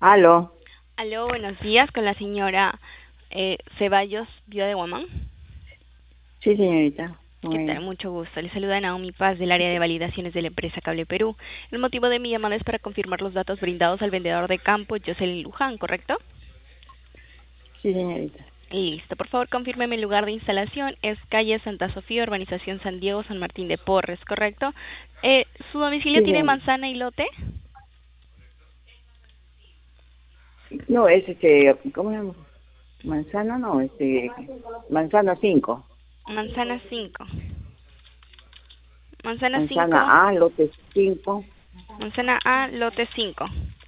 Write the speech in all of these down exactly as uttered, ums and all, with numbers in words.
Aló. Aló, buenos días, con la señora eh, Ceballos, viuda de Guamán. Sí, señorita. Con ¿Qué tal? ella. Mucho gusto. Le saluda Naomi Paz del área de validaciones de la empresa Cable Perú. El motivo de mi llamada es para confirmar los datos brindados al vendedor de campo, Jocelyn Luján, ¿correcto? Sí, señorita. Listo. Por favor, confírmeme el lugar de instalación. Es calle Santa Sofía, urbanización San Diego, San Martín de Porres, ¿correcto? Eh, ¿Su domicilio Sí, tiene señorita. manzana y lote? No, es este, ¿cómo se llama? Manzana, no, este, manzana cinco. Manzana cinco. Manzana Manzana cinco. A, lote cinco. Manzana A, lote cinco.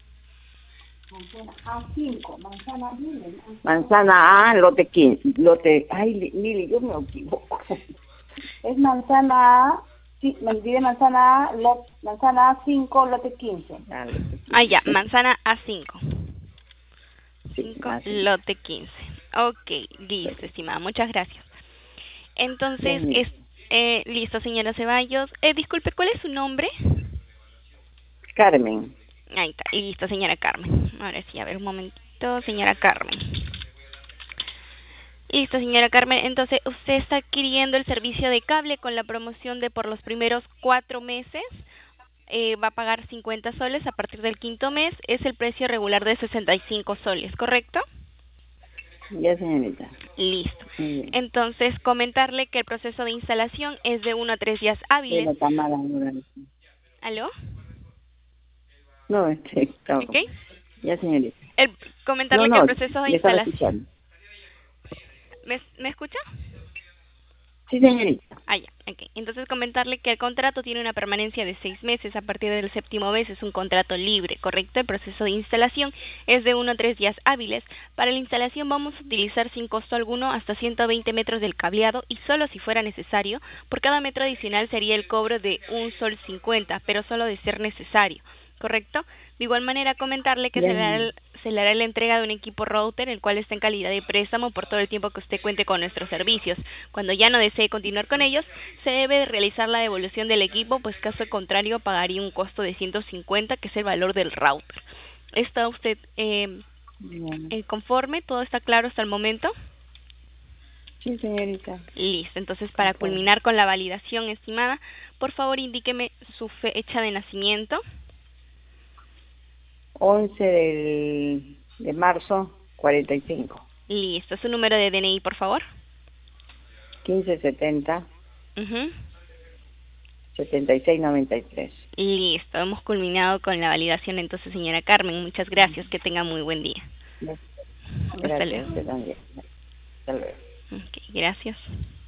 Manzana A, lote quince. Lote, ay, Li- Lili, yo me equivoco. Es manzana A, sí, me olvidé manzana A, lot, manzana A cinco, lote quince. Ah, lote Ah, ya, quince. manzana A cinco. Sí, cinco, así. lote quince. Ok, listo, estimada, muchas gracias. Entonces, es, Señorita. eh, listo, señora Ceballos. Eh, disculpe, ¿cuál es su nombre? Carmen. Ahí está, listo, señora Carmen. Ahora sí, a ver un momentito, señora Carmen. Listo, señora Carmen. Entonces, usted está adquiriendo el servicio de cable con la promoción de por los primeros cuatro meses. Eh, va a pagar cincuenta soles. A partir del quinto mes es el precio regular de sesenta y cinco soles, ¿correcto? Ya, señorita. Listo. Muy bien. Entonces, comentarle que el proceso de instalación es de uno a tres días hábiles. Bueno, Tamara, ahora. ¿Aló? No, este, está- ¿Ok? ya, señorita. El, No, comentarle que el no, proceso de le estaba instalación... escuchando. ¿Me, ¿Me escucha? Sí, señorita. Ah, ya, ok. Entonces comentarle que el contrato tiene una permanencia de seis meses. A partir del séptimo mes es un contrato libre, ¿correcto? El proceso de instalación es de uno a tres días hábiles. Para la instalación vamos a utilizar sin costo alguno hasta ciento veinte metros del cableado y solo si fuera necesario. Por cada metro adicional sería el cobro de un sol cincuenta, pero solo de ser necesario, ¿correcto? De igual manera, comentarle que Ya, se le, hará el- se le hará la entrega de un equipo router, el cual está en calidad de préstamo por todo el tiempo que usted cuente con nuestros servicios. Cuando ya no desee continuar con ellos, se debe realizar la devolución del equipo, pues caso contrario pagaría un costo de ciento cincuenta, que es el valor del router. ¿Está usted eh, ya. eh, conforme? ¿Todo está claro hasta el momento? Sí, señorita. Listo. Entonces, para Conforme. culminar con la validación, estimada, por favor indíqueme su fecha de nacimiento. once del, de marzo, cuarenta y cinco. Listo. Su número de D N I, por favor. quince setenta, Uh-huh. setenta y seis noventa y tres. Listo, hemos culminado con la validación entonces, señora Carmen. Muchas gracias, que tenga muy buen día. Hasta luego. Gracias, usted también. Hasta luego. Ok, gracias.